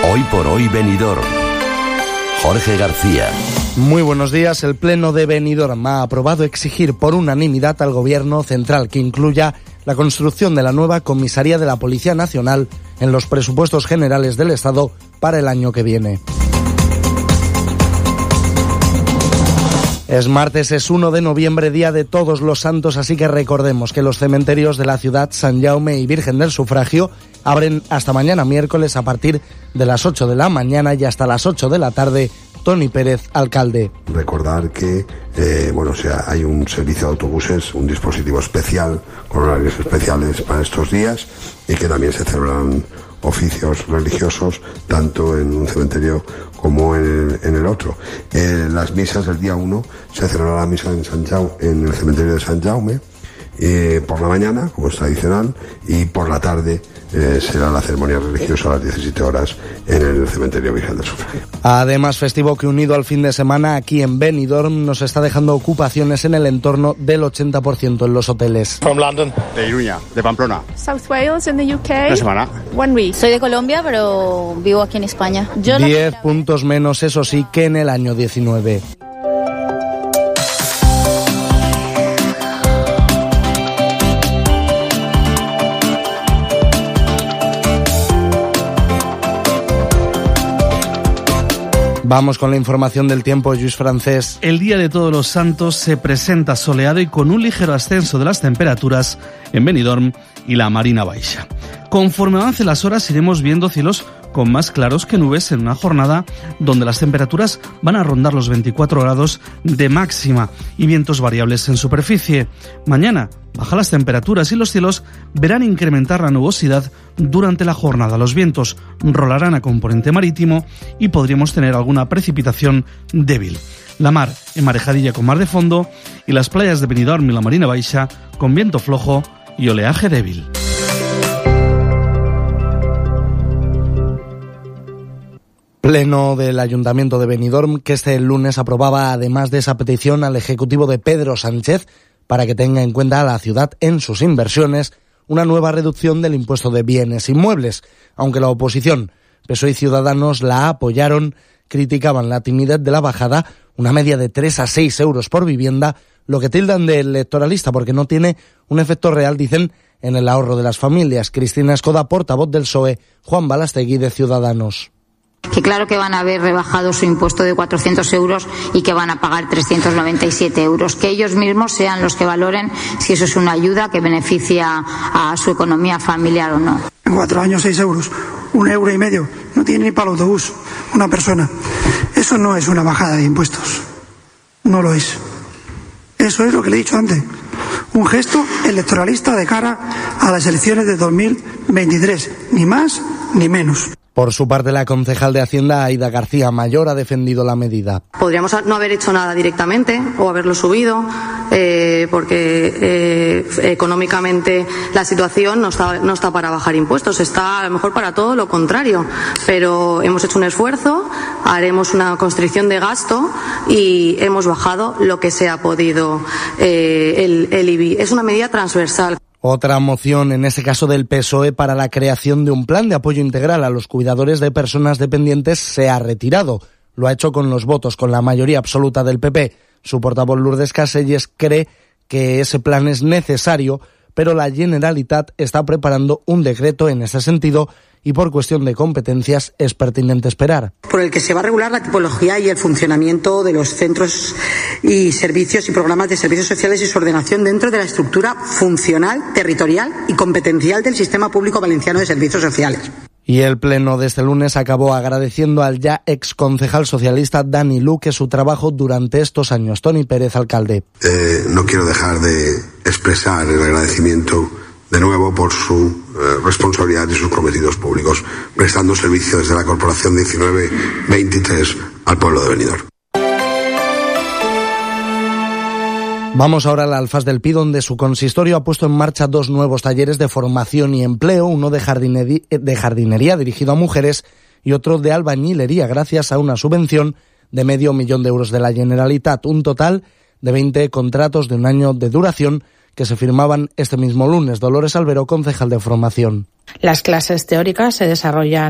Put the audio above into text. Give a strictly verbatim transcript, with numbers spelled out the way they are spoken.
Hoy por hoy Benidorm. Jorge García. Muy buenos días. El Pleno de Benidorm ha aprobado exigir por unanimidad al Gobierno central que incluya la construcción de la nueva comisaría de la Policía Nacional en los presupuestos generales del Estado para el año que viene. Es martes, es uno de noviembre, día de Todos los Santos, así que recordemos que los cementerios de la ciudad, Sant Jaume y Virgen del Sufragio, abren hasta mañana miércoles a partir de las ocho de la mañana y hasta las ocho de la tarde. Tony Pérez, alcalde. Recordar que eh, bueno, o sea, hay un servicio de autobuses, un dispositivo especial con horarios especiales para estos días y que también se celebran oficios religiosos tanto en un cementerio como en el, en el otro. Eh, las misas del día uno se celebrará la misa en, Sant Jaume, en el cementerio de Sant Jaume eh, por la mañana, como es tradicional, y por la tarde eh, será la ceremonia religiosa a las diecisiete horas en el cementerio Virgen del Sufragio. Además, festivo que unido al fin de semana aquí en Benidorm nos está dejando ocupaciones en el entorno del ochenta por ciento en los hoteles. From London. De Iruña, de Pamplona. South Wales in the U K. Una semana. One week. Soy de Colombia, pero vivo aquí en España. Yo Diez no puntos menos, eso sí, que en el año diecinueve. Vamos con la información del tiempo, Lluís Francés. El día de Todos los Santos se presenta soleado y con un ligero ascenso de las temperaturas en Benidorm y la Marina Baixa. Conforme avancen las horas iremos viendo cielos con más claros que nubes en una jornada donde las temperaturas van a rondar los veinticuatro grados de máxima y vientos variables en superficie. Mañana bajan las temperaturas y los cielos verán incrementar la nubosidad durante la jornada. Los vientos rolarán a componente marítimo y podríamos tener alguna precipitación débil. La mar emarejadilla con mar de fondo y las playas de Benidorm y la Marina Baixa con viento flojo y oleaje débil. Pleno del Ayuntamiento de Benidorm, que este lunes aprobaba, además de esa petición al Ejecutivo de Pedro Sánchez, para que tenga en cuenta a la ciudad en sus inversiones, una nueva reducción del impuesto de bienes inmuebles. Aunque la oposición, P S O E y Ciudadanos la apoyaron, criticaban la timidez de la bajada, una media de tres a seis euros por vivienda, lo que tildan de electoralista porque no tiene un efecto real, dicen, en el ahorro de las familias. Cristina Escoda, portavoz del P S O E, Juan Balastegui de Ciudadanos. Que claro que van a haber rebajado su impuesto de cuatrocientos euros y que van a pagar trescientos noventa y siete euros. Que ellos mismos sean los que valoren si eso es una ayuda que beneficia a su economía familiar o no. En cuatro años, seis euros, un euro y medio. No tiene ni para el autobús una persona. Eso no es una bajada de impuestos. No lo es. Eso es lo que le he dicho antes. Un gesto electoralista de cara a las elecciones de dos mil veintitrés. Ni más ni menos. Por su parte, la concejal de Hacienda, Aida García Mayor, ha defendido la medida. Podríamos no haber hecho nada directamente o haberlo subido, eh, porque eh, económicamente la situación no está, no está para bajar impuestos, está a lo mejor para todo lo contrario. Pero hemos hecho un esfuerzo, haremos una constricción de gasto y hemos bajado lo que se ha podido eh, el, el I B I. Es una medida transversal. Otra moción, en ese caso del P S O E, para la creación de un plan de apoyo integral a los cuidadores de personas dependientes se ha retirado. Lo ha hecho con los votos, con la mayoría absoluta del P P. Su portavoz Lourdes Caselles cree que ese plan es necesario, pero la Generalitat está preparando un decreto en ese sentido y por cuestión de competencias es pertinente esperar. Por el que se va a regular la tipología y el funcionamiento de los centros y servicios y programas de servicios sociales y su ordenación dentro de la estructura funcional, territorial y competencial del Sistema Público Valenciano de Servicios Sociales. Y el pleno de este lunes acabó agradeciendo al ya ex concejal socialista Dani Luque su trabajo durante estos años. Tony Pérez, alcalde. Eh, no quiero dejar de expresar el agradecimiento de nuevo por su eh, responsabilidad y sus cometidos públicos, prestando servicio desde la Corporación diecinueve veintitrés al pueblo de Benidorm. Vamos ahora al Alfaz del Pi, donde su consistorio ha puesto en marcha dos nuevos talleres de formación y empleo, uno de jardinería, de jardinería dirigido a mujeres y otro de albañilería, gracias a una subvención de medio millón de euros de la Generalitat, un total de veinte contratos de un año de duración que se firmaban este mismo lunes. Dolores Albero, concejal de formación. Las clases teóricas se desarrollan